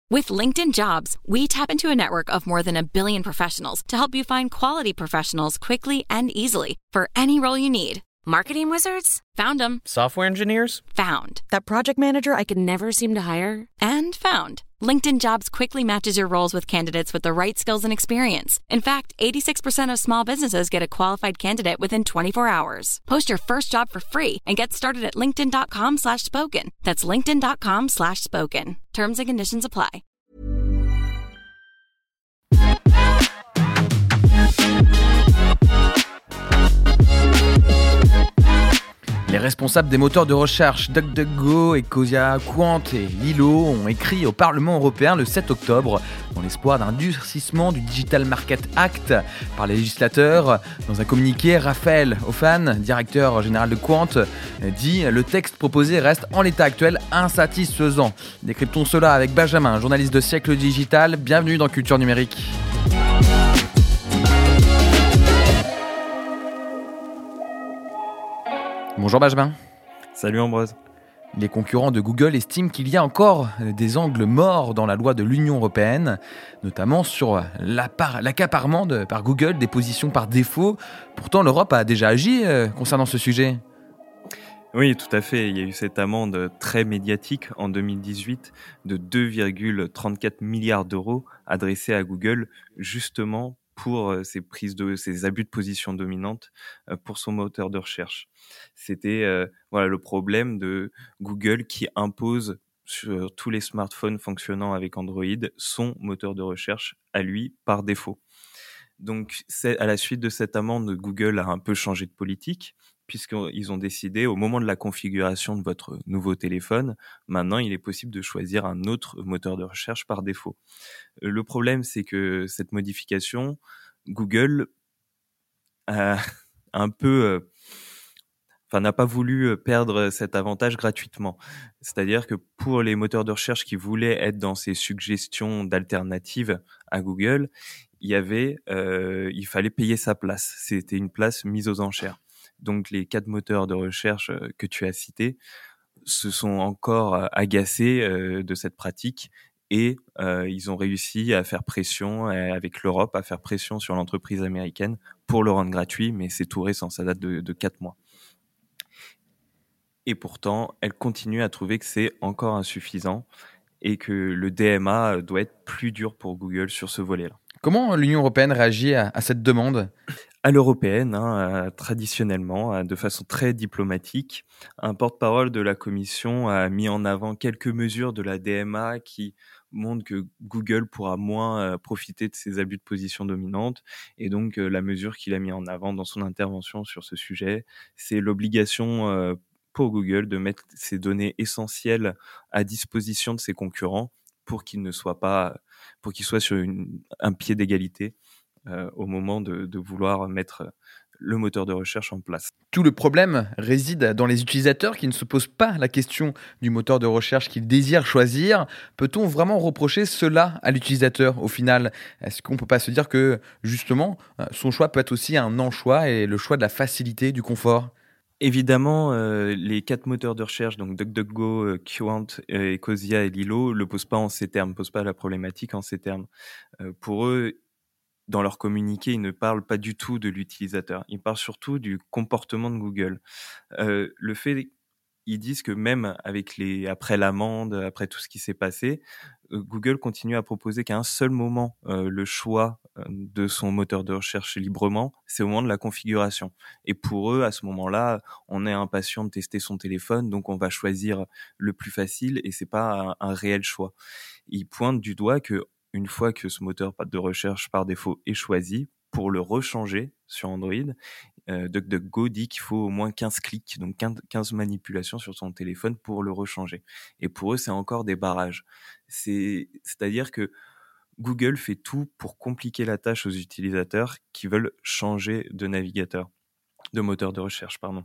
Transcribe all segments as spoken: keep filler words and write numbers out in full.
With LinkedIn Jobs, we tap into a network of more than a billion professionals to help you find quality professionals quickly and easily for any role you need. Marketing wizards? Found them. Software engineers? Found. That project manager I could never seem to hire? And found. LinkedIn Jobs quickly matches your roles with candidates with the right skills and experience. In fact, eighty-six percent of small businesses get a qualified candidate within twenty-four hours. Post your first job for free and get started at linkedin.com slash spoken. That's linkedin.com slash spoken. Terms and conditions apply. Les responsables des moteurs de recherche DuckDuckGo, Ecosia, Quant et Lilo ont écrit au Parlement européen le sept octobre dans l'espoir d'un durcissement du Digital Market Act par les législateurs. Dans un communiqué, Raphaël Hoffman, directeur général de Quant, dit « Le texte proposé reste en l'état actuel insatisfaisant ». Décryptons cela avec Benjamin, journaliste de Siècle Digital. Bienvenue dans Culture Numérique. Bonjour Benjamin. Salut Ambroise. Les concurrents de Google estiment qu'il y a encore des angles morts dans la loi de l'Union européenne, notamment sur l'accaparement de, par Google des positions par défaut. Pourtant, l'Europe a déjà agi euh, concernant ce sujet. Oui, tout à fait. Il y a eu cette amende très médiatique en deux mille dix-huit de deux virgule trente-quatre milliards d'euros adressée à Google, justement pour ces prises de, ces abus de position dominante pour son moteur de recherche. C'était euh, voilà le problème de Google qui impose sur tous les smartphones fonctionnant avec Android son moteur de recherche à lui par défaut. Donc, c'est, à la suite de cette amende, Google a un peu changé de politique puisqu'ils ont décidé, au moment de la configuration de votre nouveau téléphone, maintenant, il est possible de choisir un autre moteur de recherche par défaut. Le problème, c'est que cette modification, Google a un peu... Euh, Enfin, n'a pas voulu perdre cet avantage gratuitement. C'est-à-dire que pour les moteurs de recherche qui voulaient être dans ces suggestions d'alternatives à Google, il y avait, euh, il fallait payer sa place. C'était une place mise aux enchères. Donc, les quatre moteurs de recherche que tu as cités se sont encore agacés euh, de cette pratique et euh, ils ont réussi à faire pression euh, avec l'Europe, à faire pression sur l'entreprise américaine pour le rendre gratuit, mais c'est tout récent, ça date de, de quatre mois. Et pourtant, elle continue à trouver que c'est encore insuffisant et que le D M A doit être plus dur pour Google sur ce volet-là. Comment l'Union européenne réagit à, à cette demande ? À l'européenne, hein, euh, traditionnellement, euh, de façon très diplomatique, un porte-parole de la Commission a mis en avant quelques mesures de la D M A qui montrent que Google pourra moins euh, profiter de ses abus de position dominante. Et donc, euh, la mesure qu'il a mis en avant dans son intervention sur ce sujet, c'est l'obligation euh, pour Google de mettre ses données essentielles à disposition de ses concurrents pour qu'ils ne soient pas, pour qu'ils soient sur une, un pied d'égalité euh, au moment de, de vouloir mettre le moteur de recherche en place. Tout le problème réside dans les utilisateurs qui ne se posent pas la question du moteur de recherche qu'ils désirent choisir. Peut-on vraiment reprocher cela à l'utilisateur au final ? Est-ce qu'on ne peut pas se dire que justement son choix peut être aussi un non-choix et le choix de la facilité, du confort ? Évidemment, euh, les quatre moteurs de recherche, donc DuckDuckGo, euh, Quant, euh, Ecosia et Lilo, le posent pas en ces termes, posent pas la problématique en ces termes. Euh, pour eux, dans leur communiqué, ils ne parlent pas du tout de l'utilisateur. Ils parlent surtout du comportement de Google. Euh, le fait, ils disent que même avec les, après l'amende, après tout ce qui s'est passé, euh, Google continue à proposer qu'à un seul moment, euh, le choix euh, de son moteur de recherche librement, c'est au moment de la configuration. Et pour eux, à ce moment-là, on est impatient de tester son téléphone, donc on va choisir le plus facile et c'est pas un, un réel choix. Ils pointent du doigt que une fois que ce moteur de recherche par défaut est choisi, pour le rechanger sur Android, euh, DuckDuckGo dit qu'il faut au moins quinze clics, donc quinze manipulations sur son téléphone pour le rechanger. Et pour eux, c'est encore des barrages. C'est, c'est-à-dire que Google fait tout pour compliquer la tâche aux utilisateurs qui veulent changer de navigateur, de moteur de recherche, pardon.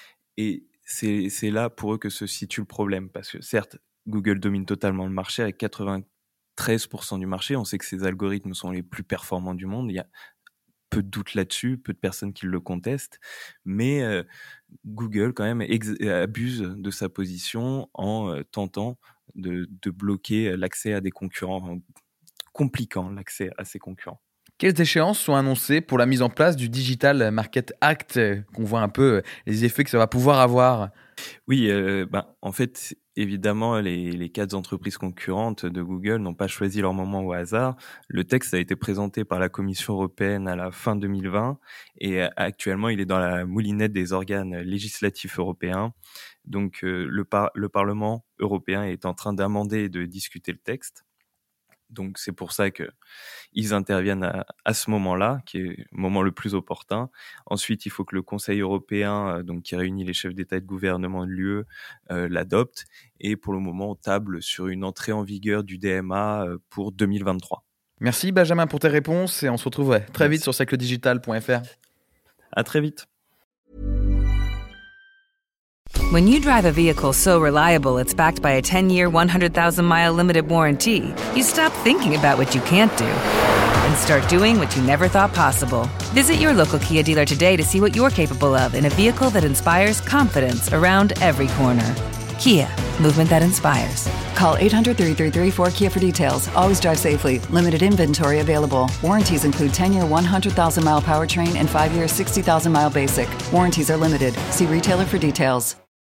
Et c'est, c'est là pour eux que se situe le problème, parce que certes, Google domine totalement le marché avec quatre-vingt-treize pour cent du marché. On sait que ses algorithmes sont les plus performants du monde. Il y a peu de doute là-dessus, peu de personnes qui le contestent, mais euh, Google quand même ex- abuse de sa position en euh, tentant de, de bloquer l'accès à des concurrents, compliquant l'accès à ces concurrents. Quelles échéances sont annoncées pour la mise en place du Digital Market Act, qu'on voit un peu les effets que ça va pouvoir avoir? Oui, euh, ben, en fait, évidemment, les, les quatre entreprises concurrentes de Google n'ont pas choisi leur moment au hasard. Le texte a été présenté par la Commission européenne à la fin deux mille vingt et actuellement, il est dans la moulinette des organes législatifs européens. Donc, euh, le, par- le Parlement européen est en train d'amender et de discuter le texte. Donc, c'est pour ça que ils interviennent à, à ce moment-là, qui est le moment le plus opportun. Ensuite, il faut que le Conseil européen, donc qui réunit les chefs d'État et de gouvernement de l'U E, euh, l'adopte. Et pour le moment, on table sur une entrée en vigueur du D M A pour deux mille vingt-trois. Merci Benjamin pour tes réponses et on se retrouve ouais, très Merci. vite sur siècle digital point f r. À très vite. When you drive a vehicle so reliable it's backed by a ten-year, one hundred thousand mile limited warranty, you stop thinking about what you can't do and start doing what you never thought possible. Visit your local Kia dealer today to see what you're capable of in a vehicle that inspires confidence around every corner. Kia, movement that inspires. Call eight hundred, three three three, four K I A for details. Always drive safely. Limited inventory available. Warranties include ten-year, one hundred thousand mile powertrain and five-year, sixty thousand mile basic. Warranties are limited. See retailer for details.